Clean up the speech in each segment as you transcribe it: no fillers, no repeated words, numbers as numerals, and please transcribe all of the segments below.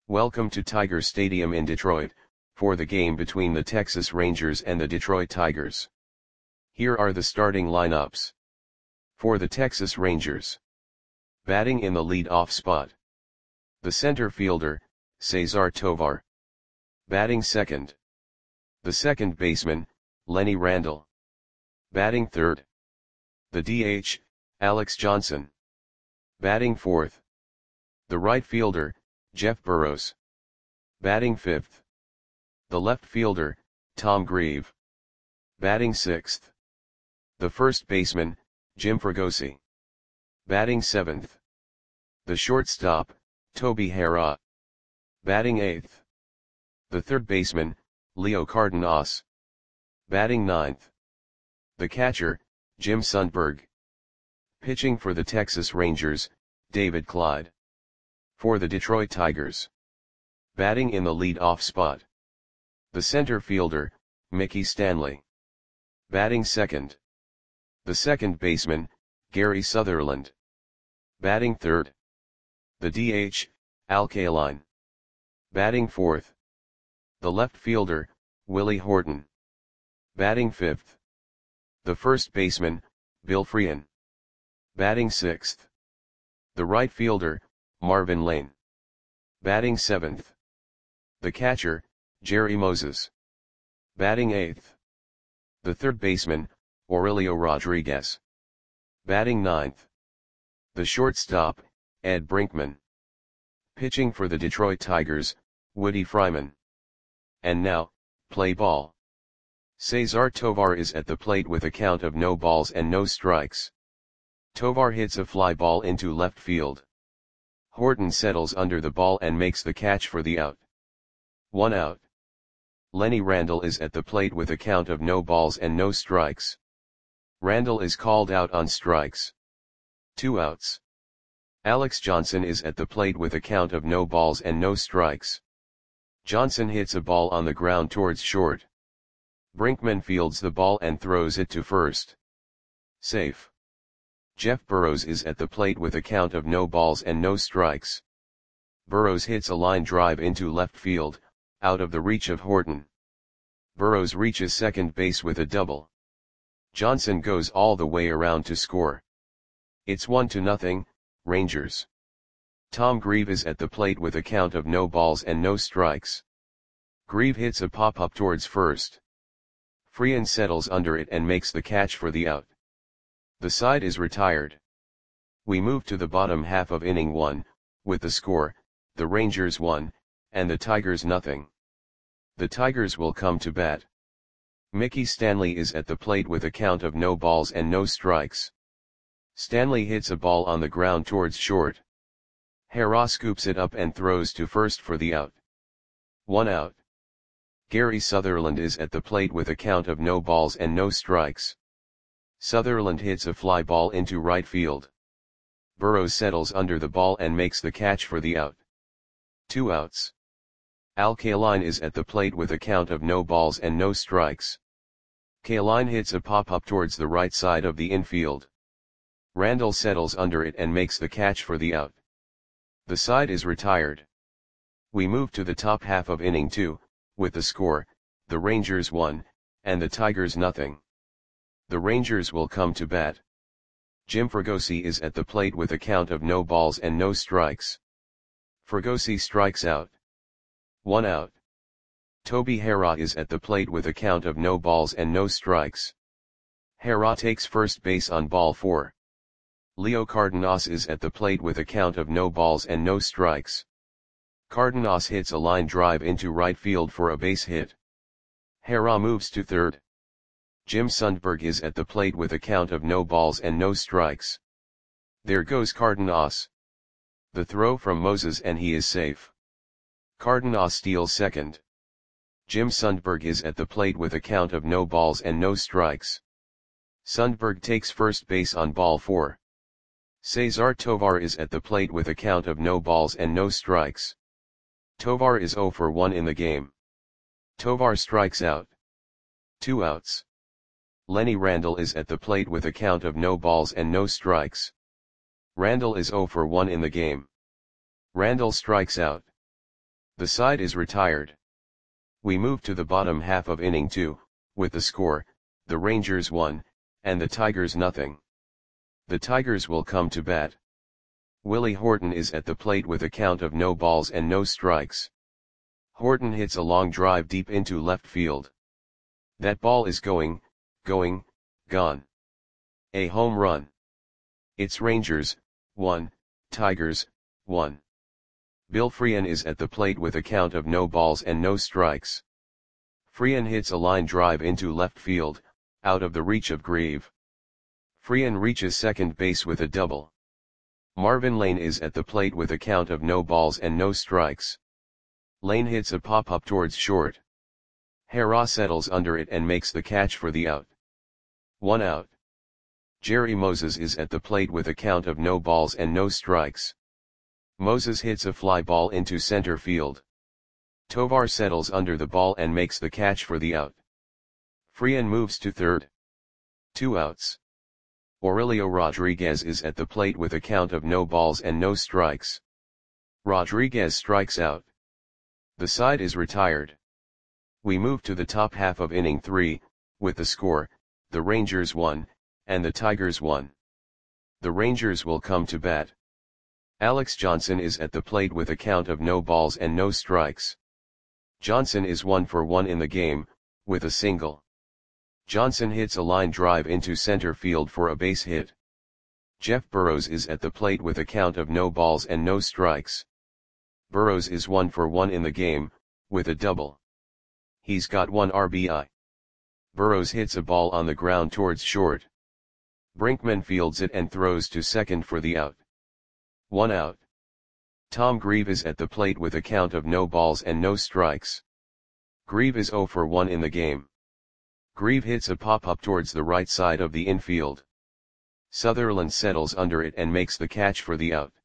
Welcome to Tiger Stadium in Detroit, for the game between the Texas Rangers and the Detroit Tigers. Here are the starting lineups. For the Texas Rangers. Batting in the lead-off spot. The center fielder, Cesar Tovar. Batting second. The second baseman, Lenny Randle. Batting third. The DH, Alex Johnson. Batting fourth. The right fielder, Jeff Burroughs. Batting fifth. The left fielder, Tom Grieve. Batting sixth. The first baseman, Jim Fregosi. Batting seventh. The shortstop, Toby Harrah. Batting eighth. The third baseman, Leo Cardenas. Batting ninth. The catcher, Jim Sundberg. Pitching for the Texas Rangers, David Clyde. For the Detroit Tigers. Batting in the lead-off spot. The center fielder, Mickey Stanley. Batting second. The second baseman, Gary Sutherland. Batting third. The DH, Al Kaline. Batting fourth. The left fielder, Willie Horton. Batting fifth. The first baseman, Bill Freehan. Batting sixth. The right fielder, Marvin Lane. Batting seventh. The catcher, Jerry Moses. Batting eighth. The third baseman, Aurelio Rodriguez. Batting ninth. The shortstop, Ed Brinkman. Pitching for the Detroit Tigers, Woody Fryman. And now, play ball. Cesar Tovar is at the plate with a count of no balls and no strikes. Tovar hits a fly ball into left field. Horton settles under the ball and makes the catch for the out. 1 out. Lenny Randle is at the plate with a count of no balls and no strikes. Randle is called out on strikes. 2 outs. Alex Johnson is at the plate with a count of no balls and no strikes. Johnson hits a ball on the ground towards short. Brinkman fields the ball and throws it to first. Safe. Jeff Burroughs is at the plate with a count of no balls and no strikes. Burroughs hits a line drive into left field, out of the reach of Horton. Burroughs reaches second base with a double. Johnson goes all the way around to score. It's 1-0, Rangers. Tom Grieve is at the plate with a count of no balls and no strikes. Grieve hits a pop-up towards first. Freehan settles under it and makes the catch for the out. The side is retired. We move to the bottom half of inning 1, with the score, the Rangers 1, and the Tigers 0. The Tigers will come to bat. Mickey Stanley is at the plate with a count of no balls and no strikes. Stanley hits a ball on the ground towards short. Harrah scoops it up and throws to first for the out. 1 out. Gary Sutherland is at the plate with a count of no balls and no strikes. Sutherland hits a fly ball into right field. Burroughs settles under the ball and makes the catch for the out. 2 outs. Al Kaline is at the plate with a count of no balls and no strikes. Kaline hits a pop-up towards the right side of the infield. Randle settles under it and makes the catch for the out. The side is retired. We move to the top half of inning 2, with the score, the Rangers 1, and the Tigers 0. The Rangers will come to bat. Jim Fregosi is at the plate with a count of no balls and no strikes. Fregosi strikes out. 1 out. Toby Harrah is at the plate with a count of no balls and no strikes. Harrah takes first base on ball 4. Leo Cardenas is at the plate with a count of no balls and no strikes. Cardenas hits a line drive into right field for a base hit. Harrah moves to third. Jim Sundberg is at the plate with a count of no balls and no strikes. There goes Cardenas. The throw from Moses and he is safe. Cardenas steals second. Jim Sundberg is at the plate with a count of no balls and no strikes. Sundberg takes first base on ball 4. Cesar Tovar is at the plate with a count of no balls and no strikes. Tovar is 0 for 1 in the game. Tovar strikes out. 2 outs. Lenny Randle is at the plate with a count of no balls and no strikes. Randle is 0 for 1 in the game. Randle strikes out. The side is retired. We move to the bottom half of inning 2, with the score, the Rangers 1, and the Tigers nothing. The Tigers will come to bat. Willie Horton is at the plate with a count of no balls and no strikes. Horton hits a long drive deep into left field. That ball is going, gone. A home run. It's Rangers, 1, Tigers, 1. Bill Freehan is at the plate with a count of no balls and no strikes. Freehan hits a line drive into left field, out of the reach of Grieve. Freehan reaches second base with a double. Marvin Lane is at the plate with a count of no balls and no strikes. Lane hits a pop-up towards short. Hara settles under it and makes the catch for the out. 1 out. Jerry Moses is at the plate with a count of no balls and no strikes. Moses hits a fly ball into center field. Tovar settles under the ball and makes the catch for the out. Freehan moves to third. 2 outs. Aurelio Rodriguez is at the plate with a count of no balls and no strikes. Rodriguez strikes out. The side is retired. We move to the top half of inning 3, with the score, the Rangers 1, and the Tigers 1. The Rangers will come to bat. Alex Johnson is at the plate with a count of no balls and no strikes. Johnson is 1 for 1 in the game, with a single. Johnson hits a line drive into center field for a base hit. Jeff Burrows is at the plate with a count of no balls and no strikes. Burrows is 1 for 1 in the game, with a double. He's got 1 RBI. Burrows hits a ball on the ground towards short. Brinkman fields it and throws to second for the out. 1 out. Tom Grieve is at the plate with a count of no balls and no strikes. Grieve is 0 for 1 in the game. Grieve hits a pop-up towards the right side of the infield. Sutherland settles under it and makes the catch for the out.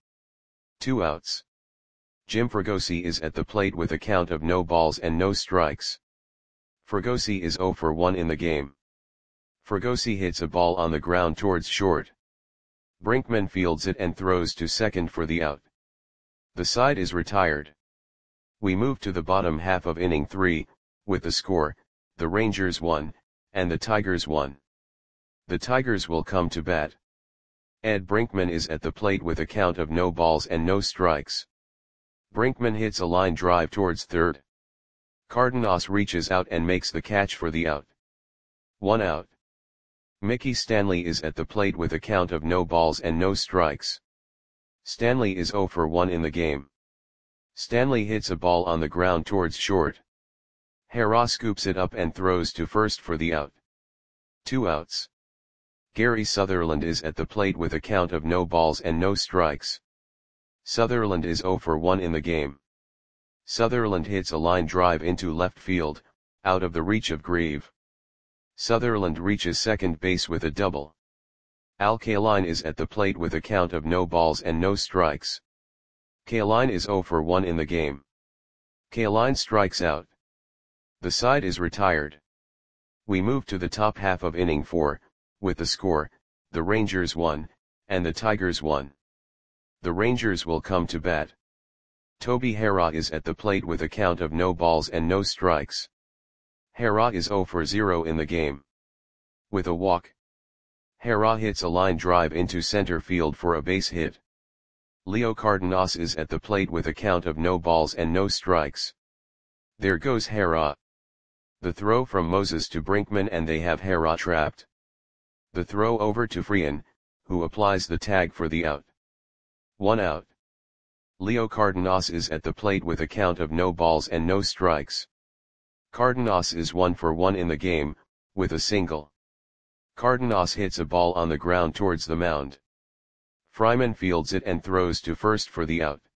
2 outs. Jim Fregosi is at the plate with a count of no balls and no strikes. Fregosi is 0 for 1 in the game. Fregosi hits a ball on the ground towards short. Brinkman fields it and throws to second for the out. The side is retired. We move to the bottom half of inning 3, with the score, the Rangers 1, and the Tigers 1. The Tigers will come to bat. Ed Brinkman is at the plate with a count of no balls and no strikes. Brinkman hits a line drive towards third. Cardenas reaches out and makes the catch for the out. 1 out. Mickey Stanley is at the plate with a count of no balls and no strikes. Stanley is 0 for 1 in the game. Stanley hits a ball on the ground towards short. Hara scoops it up and throws to first for the out. 2 outs. Gary Sutherland is at the plate with a count of no balls and no strikes. Sutherland is 0 for 1 in the game. Sutherland hits a line drive into left field, out of the reach of Grieve. Sutherland reaches second base with a double. Al Kaline is at the plate with a count of no balls and no strikes. Kaline is 0 for 1 in the game. Kaline strikes out. The side is retired. We move to the top half of inning 4, with the score, the Rangers 1, and the Tigers 1. The Rangers will come to bat. Toby Hara is at the plate with a count of no balls and no strikes. Hara is 0 for 0 in the game. With a walk. Hara hits a line drive into center field for a base hit. Leo Cardenas is at the plate with a count of no balls and no strikes. There goes Hara. The throw from Moses to Brinkman and they have Hara trapped. The throw over to Freehan, who applies the tag for the out. 1 out. Leo Cardenas is at the plate with a count of no balls and no strikes. Cardenas is 1 for 1 in the game, with a single. Cardenas hits a ball on the ground towards the mound. Fryman fields it and throws to first for the out.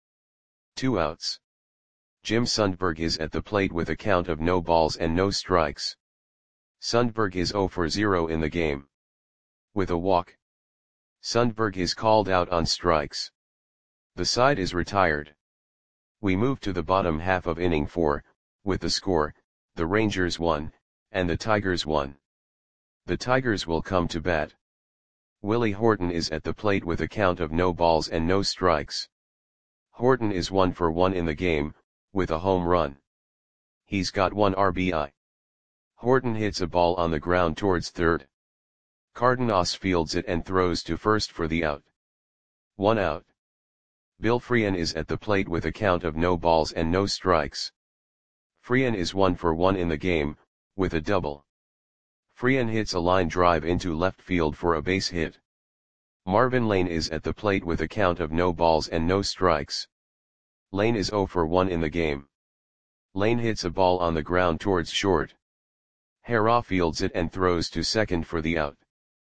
2 outs. Jim Sundberg is at the plate with a count of no balls and no strikes. Sundberg is 0 for 0 in the game. With a walk. Sundberg is called out on strikes. The side is retired. We move to the bottom half of inning 4, with the score, the Rangers 1, and the Tigers 1. The Tigers will come to bat. Willie Horton is at the plate with a count of no balls and no strikes. Horton is 1 for 1 in the game, with a home run. He's got 1 RBI. Horton hits a ball on the ground towards third. Cardenas fields it and throws to first for the out. 1 out. Bill Freehan is at the plate with a count of no balls and no strikes. Freehan is 1 for 1 in the game, with a double. Freehan hits a line drive into left field for a base hit. Marvin Lane is at the plate with a count of no balls and no strikes. Lane is 0 for 1 in the game. Lane hits a ball on the ground towards short. Hara fields it and throws to second for the out.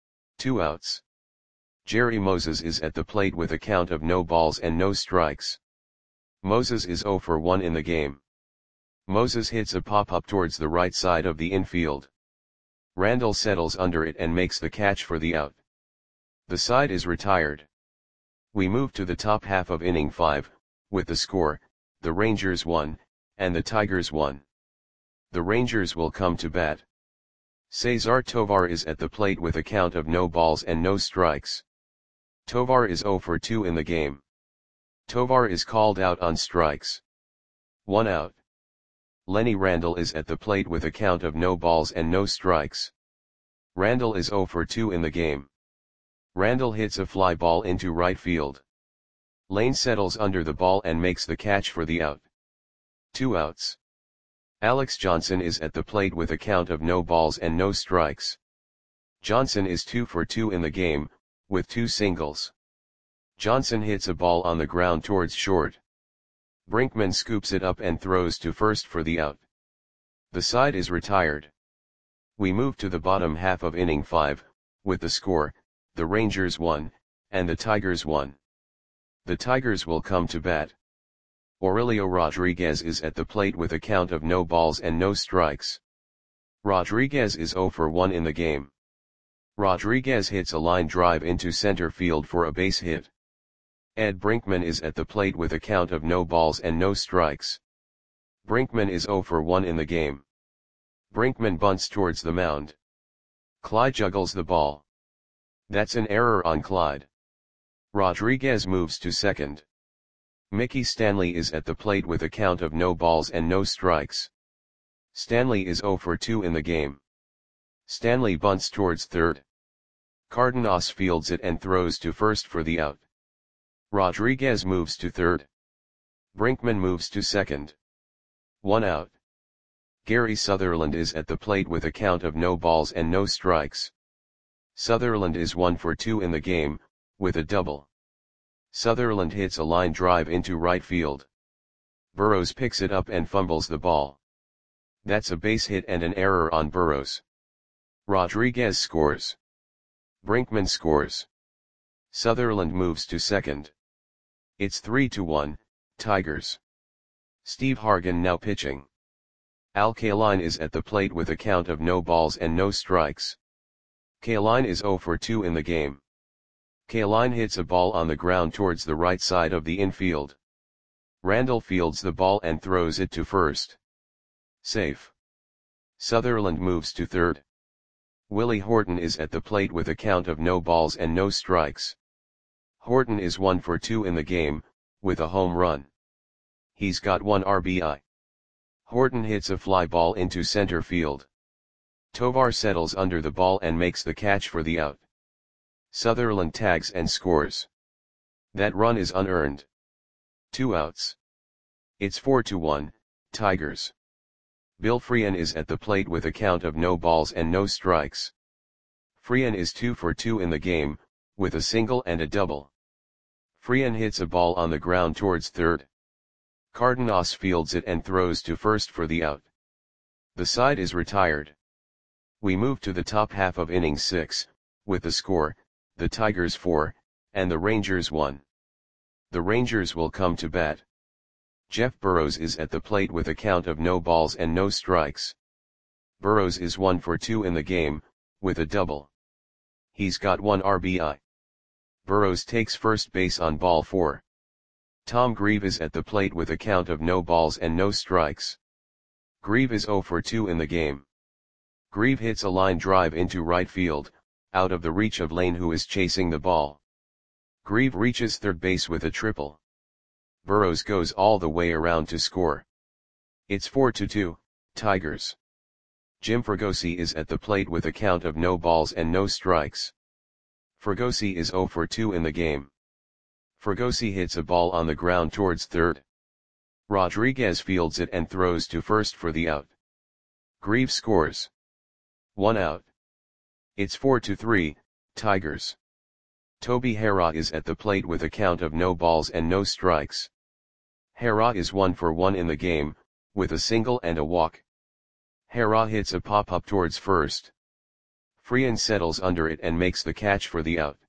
2 outs. Jerry Moses is at the plate with a count of no balls and no strikes. Moses is 0 for 1 in the game. Moses hits a pop-up towards the right side of the infield. Randall settles under it and makes the catch for the out. The side is retired. We move to the top half of inning 5, with the score, the Rangers 1, and the Tigers 1. The Rangers will come to bat. Cesar Tovar is at the plate with a count of no balls and no strikes. Tovar is 0 for 2 in the game. Tovar is called out on strikes. 1 out. Lenny Randall is at the plate with a count of no balls and no strikes. Randall is 0 for 2 in the game. Randall hits a fly ball into right field. Lane settles under the ball and makes the catch for the out. 2 outs. Alex Johnson is at the plate with a count of no balls and no strikes. Johnson is 2 for 2 in the game, with 2 singles. Johnson hits a ball on the ground towards short. Brinkman scoops it up and throws to first for the out. The side is retired. We move to the bottom half of inning 5, with the score, the Rangers 1, and the Tigers 1. The Tigers will come to bat. Aurelio Rodriguez is at the plate with a count of no balls and no strikes. Rodriguez is 0 for 1 in the game. Rodriguez hits a line drive into center field for a base hit. Ed Brinkman is at the plate with a count of no balls and no strikes. Brinkman is 0 for 1 in the game. Brinkman bunts towards the mound. Clyde juggles the ball. That's an error on Clyde. Rodriguez moves to second. Mickey Stanley is at the plate with a count of no balls and no strikes. Stanley is 0 for 2 in the game. Stanley bunts towards third. Cardenas fields it and throws to first for the out. Rodriguez moves to third. Brinkman moves to second. 1 out. Gary Sutherland is at the plate with a count of no balls and no strikes. Sutherland is 1 for 2 in the game, with a double. Sutherland hits a line drive into right field. Burrows picks it up and fumbles the ball. That's a base hit and an error on Burrows. Rodriguez scores. Brinkman scores. Sutherland moves to second. It's 3-1, Tigers. Steve Hargan now pitching. Al Kaline is at the plate with a count of no balls and no strikes. Kaline is 0 for 2 in the game. Kaline hits a ball on the ground towards the right side of the infield. Randall fields the ball and throws it to first. Safe. Sutherland moves to third. Willie Horton is at the plate with a count of no balls and no strikes. Horton is 1 for 2 in the game, with a home run. He's got 1 RBI. Horton hits a fly ball into center field. Tovar settles under the ball and makes the catch for the out. Sutherland tags and scores. That run is unearned. 2 outs. It's 4-1, Tigers. Bill Freehan is at the plate with a count of no balls and no strikes. Freehan is 2 for 2 in the game, with a single and a double. Freehan hits a ball on the ground towards third. Cardenas fields it and throws to first for the out. The side is retired. We move to the top half of inning 6, with the score, the Tigers 4, and the Rangers 1. The Rangers will come to bat. Jeff Burrows is at the plate with a count of no balls and no strikes. Burrows is 1 for 2 in the game, with a double. He's got 1 RBI. Burrows takes first base on ball 4. Tom Grieve is at the plate with a count of no balls and no strikes. Grieve is 0 for 2 in the game. Grieve hits a line drive into right field, out of the reach of Lane, who is chasing the ball. Grieve reaches third base with a triple. Burrows goes all the way around to score. It's 4-2, Tigers. Jim Fregosi is at the plate with a count of no balls and no strikes. Fregosi is 0 for 2 in the game. Fregosi hits a ball on the ground towards third. Rodriguez fields it and throws to first for the out. Greaves scores. 1 out. It's 4-3, Tigers. Toby Harrah is at the plate with a count of no balls and no strikes. Harrah is 1 for 1 in the game, with a single and a walk. Harrah hits a pop-up towards first. Freehan settles under it and makes the catch for the out.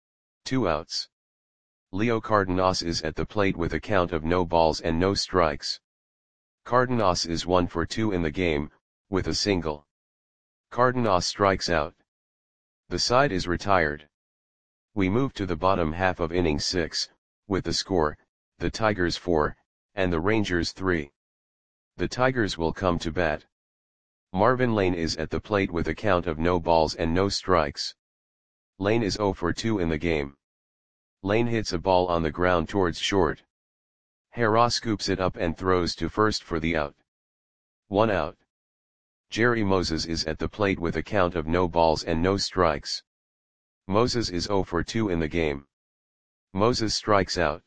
2 outs. Leo Cardenas is at the plate with a count of no balls and no strikes. Cardenas is 1 for 2 in the game, with a single. Cardenas strikes out. The side is retired. We move to the bottom half of inning 6, with the score, the Tigers 4, and the Rangers 3. The Tigers will come to bat. Marvin Lane is at the plate with a count of no balls and no strikes. Lane is 0 for 2 in the game. Lane hits a ball on the ground towards short. Harrah scoops it up and throws to first for the out. 1 out. Jerry Moses is at the plate with a count of no balls and no strikes. Moses is 0 for 2 in the game. Moses strikes out.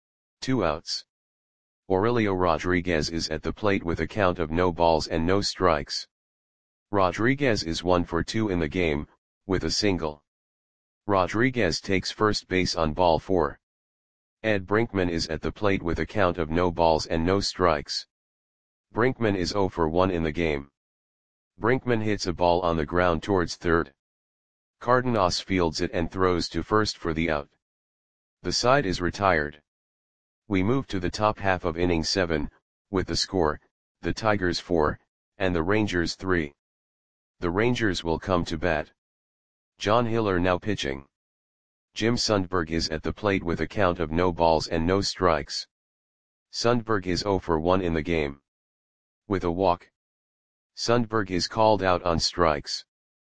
2 outs. Aurelio Rodriguez is at the plate with a count of no balls and no strikes. Rodriguez is 1 for 2 in the game, with a single. Rodriguez takes first base on ball 4. Ed Brinkman is at the plate with a count of no balls and no strikes. Brinkman is 0 for 1 in the game. Brinkman hits a ball on the ground towards third. Cardenas fields it and throws to first for the out. The side is retired. We move to the top half of inning 7, with the score, the Tigers 4, and the Rangers 3. The Rangers will come to bat. John Hiller now pitching. Jim Sundberg is at the plate with a count of no balls and no strikes. Sundberg is 0 for 1 in the game. With a walk. Sundberg is called out on strikes.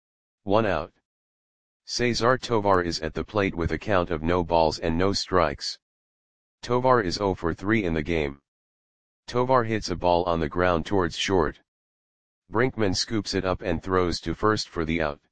1 out. Cesar Tovar is at the plate with a count of no balls and no strikes. Tovar is 0 for 3 in the game. Tovar hits a ball on the ground towards short. Brinkman scoops it up and throws to first for the out.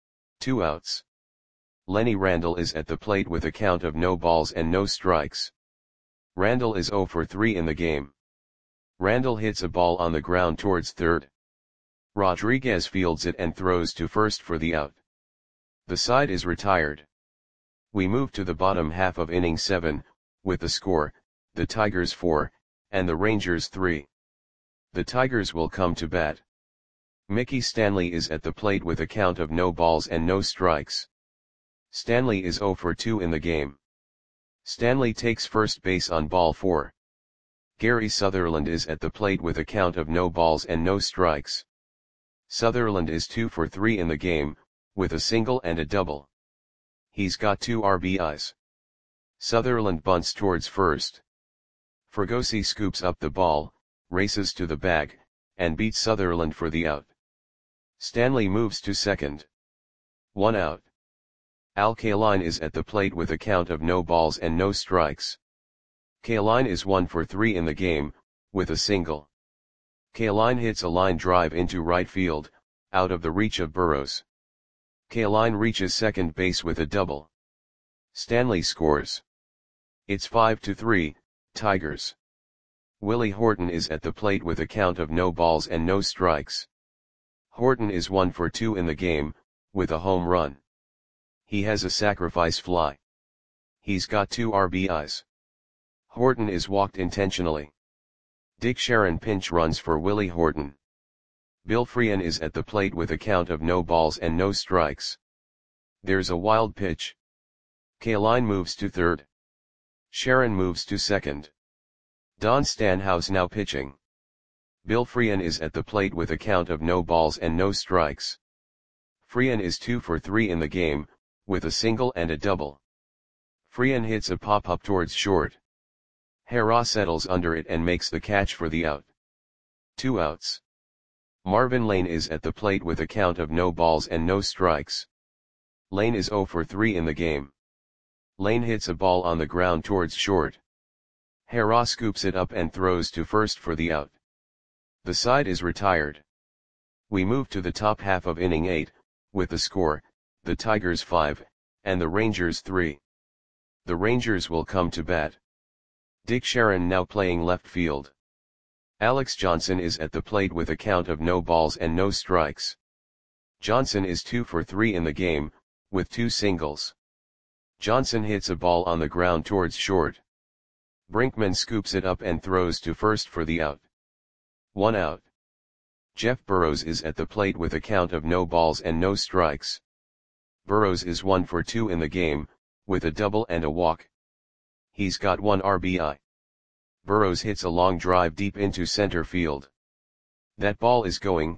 2 outs. Lenny Randle is at the plate with a count of no balls and no strikes. Randle is 0 for 3 in the game. Randle hits a ball on the ground towards third. Rodriguez fields it and throws to first for the out. The side is retired. We move to the bottom half of inning 7, with the score, the Tigers 4, and the Rangers 3. The Tigers will come to bat. Mickey Stanley is at the plate with a count of no balls and no strikes. Stanley is 0 for 2 in the game. Stanley takes first base on ball 4. Gary Sutherland is at the plate with a count of no balls and no strikes. Sutherland is 2 for 3 in the game, with a single and a double. He's got 2 RBIs. Sutherland bunts towards first. Fregosi scoops up the ball, races to the bag, and beats Sutherland for the out. Stanley moves to second. 1 out. Al Kaline is at the plate with a count of no balls and no strikes. Kaline is 1 for 3 in the game, with a single. Kaline hits a line drive into right field, out of the reach of Burrows. Kaline reaches second base with a double. Stanley scores. It's 5-3, Tigers. Willie Horton is at the plate with a count of no balls and no strikes. Horton is 1 for 2 in the game, with a home run. He has a sacrifice fly. He's got 2 RBIs. Horton is walked intentionally. Dick Sharon pinch runs for Willie Horton. Bill Freehan is at the plate with a count of no balls and no strikes. There's a wild pitch. Kaline moves to third. Sharon moves to second. Don Stanhouse now pitching. Bill Freehan is at the plate with a count of no balls and no strikes. Freehan is 2 for 3 in the game, with a single and a double. Freehan hits a pop-up towards short. Harrah settles under it and makes the catch for the out. 2 outs. Marvin Lane is at the plate with a count of no balls and no strikes. Lane is 0 for 3 in the game. Lane hits a ball on the ground towards short. Harrah scoops it up and throws to first for the out. The side is retired. We move to the top half of inning 8, with the score, the Tigers 5, and the Rangers 3. The Rangers will come to bat. Dick Sharon now playing left field. Alex Johnson is at the plate with a count of no balls and no strikes. Johnson is 2 for 3 in the game, with 2 singles. Johnson hits a ball on the ground towards short. Brinkman scoops it up and throws to first for the out. 1 out. Jeff Burrows is at the plate with a count of no balls and no strikes. Burrows is 1 for 2 in the game, with a double and a walk. He's got 1 RBI. Burrows hits a long drive deep into center field. That ball is going,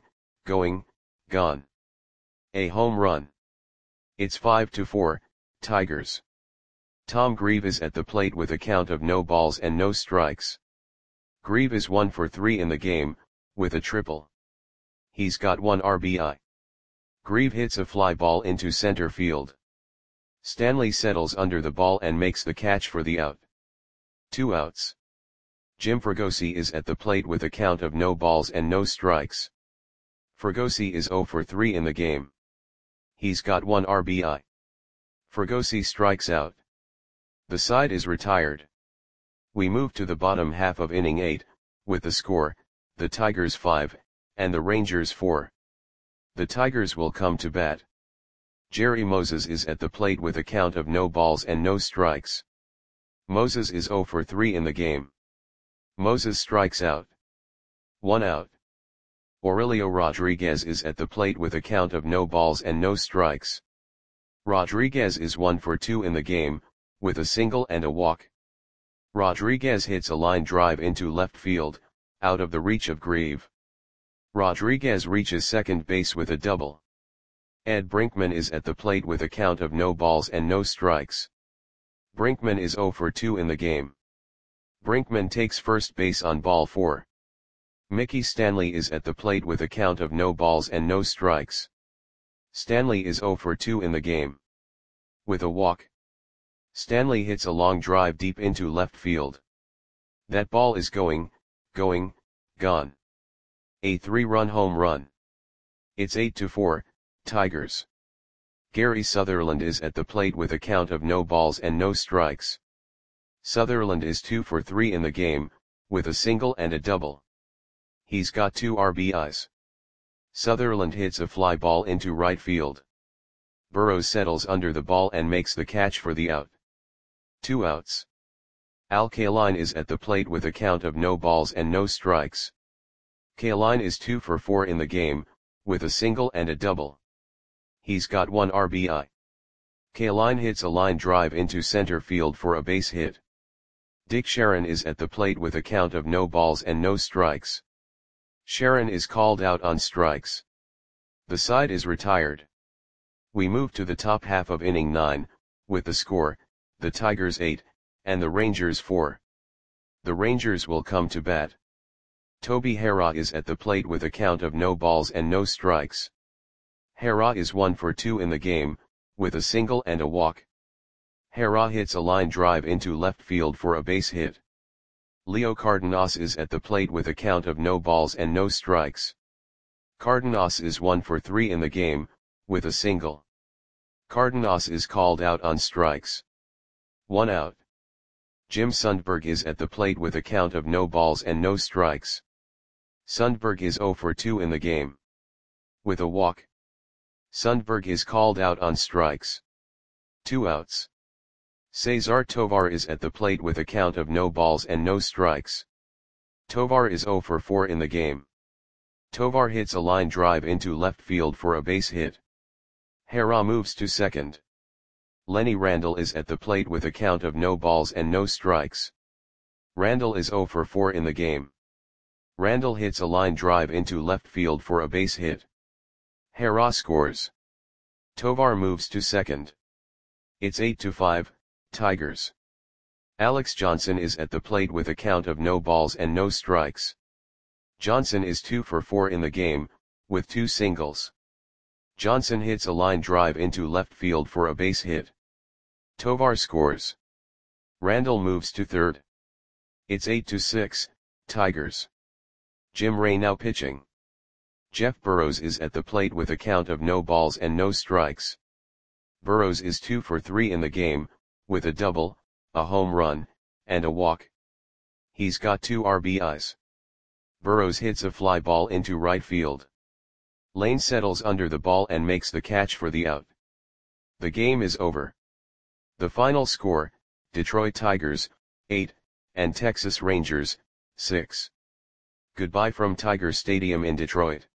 gone. A home run. It's 5-4, Tigers. Tom Grieve is at the plate with a count of no balls and no strikes. Grieve is 1 for 3 in the game, with a triple. He's got 1 RBI. Grieve hits a fly ball into center field. Stanley settles under the ball and makes the catch for the out. 2 outs. Jim Fregosi is at the plate with a count of no balls and no strikes. Fregosi is 0 for 3 in the game. He's got 1 RBI. Fregosi strikes out. The side is retired. We move to the bottom half of inning 8, with the score, the Tigers 5, and the Rangers 4. The Tigers will come to bat. Jerry Moses is at the plate with a count of no balls and no strikes. Moses is 0 for 3 in the game. Moses strikes out. 1 out. Aurelio Rodriguez is at the plate with a count of no balls and no strikes. Rodriguez is 1 for 2 in the game, with a single and a walk. Rodriguez hits a line drive into left field, out of the reach of Grieve. Rodriguez reaches second base with a double. Ed Brinkman is at the plate with a count of no balls and no strikes. Brinkman is 0 for 2 in the game. Brinkman takes first base on ball 4. Mickey Stanley is at the plate with a count of no balls and no strikes. Stanley is 0 for 2 in the game. With a walk. Stanley hits a long drive deep into left field. That ball is going, gone. A 3-run home run. It's 8-4, Tigers. Gary Sutherland is at the plate with a count of no balls and no strikes. Sutherland is 2 for 3 in the game, with a single and a double. He's got 2 RBIs. Sutherland hits a fly ball into right field. Burrows settles under the ball and makes the catch for the out. 2 outs. Al Kaline is at the plate with a count of no balls and no strikes. Kaline is 2 for 4 in the game, with a single and a double. He's got 1 RBI. Kaline hits a line drive into center field for a base hit. Dick Sharon is at the plate with a count of no balls and no strikes. Sharon is called out on strikes. The side is retired. We move to the top half of inning 9, with the score, the Tigers 8, and the Rangers 4. The Rangers will come to bat. Toby Harrah is at the plate with a count of no balls and no strikes. Harrah is 1 for 2 in the game, with a single and a walk. Harrah hits a line drive into left field for a base hit. Leo Cardenas is at the plate with a count of no balls and no strikes. Cardenas is 1 for 3 in the game, with a single. Cardenas is called out on strikes. 1 out. Jim Sundberg is at the plate with a count of no balls and no strikes. Sundberg is 0 for 2 in the game. With a walk. Sundberg is called out on strikes. 2 outs. Cesar Tovar is at the plate with a count of no balls and no strikes. Tovar is 0 for 4 in the game. Tovar hits a line drive into left field for a base hit. Harrah moves to second. Lenny Randle is at the plate with a count of no balls and no strikes. Randle is 0 for 4 in the game. Randle hits a line drive into left field for a base hit. Harrah scores. Tovar moves to second. It's 8-5, Tigers. Alex Johnson is at the plate with a count of no balls and no strikes. Johnson is 2 for 4 in the game, with 2 singles. Johnson hits a line drive into left field for a base hit. Tovar scores. Randle moves to third. It's 8-6, Tigers. Jim Ray now pitching. Jeff Burrows is at the plate with a count of no balls and no strikes. Burrows is 2 for 3 in the game, with a double, a home run, and a walk. He's got 2 RBIs. Burrows hits a fly ball into right field. Lane settles under the ball and makes the catch for the out. The game is over. The final score, Detroit Tigers, 8, and Texas Rangers, 6. Goodbye from Tiger Stadium in Detroit.